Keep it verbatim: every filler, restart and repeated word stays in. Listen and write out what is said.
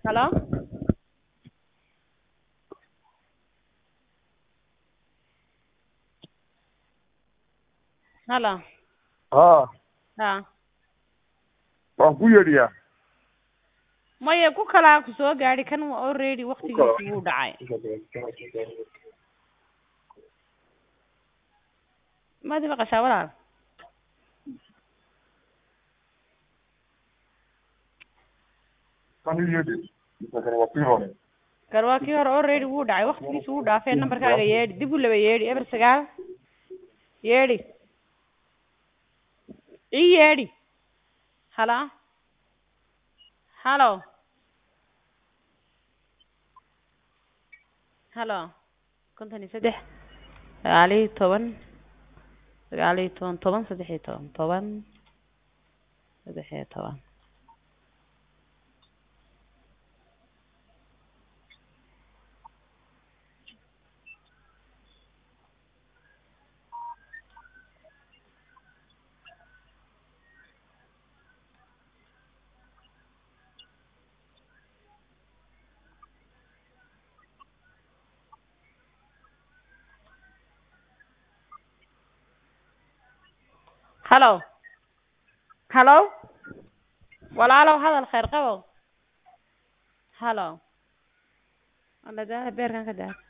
Hello? Hello? ها Ha. waan ku yeedhiyaa Maya ku kala ku soo gaari kan already waqtigiisu wuu dhacay. Ma diba qashaa walaal. kan yeedhi isagana waa kii hore Garwaakii hore already wuu dhacay waqtigiisu wuu dhaafay nambarkaaga yeedhi dib u laba yeedhi eber sagaal yeedhi ii yeedhi hala halo halo konton iyo saddex sagaal iyo toban sagaal iyo toban toban saddex iyo toban toban saddex iyo toban halo halo walaalow hadal khayr qabo halo ana daa beerkan ka daa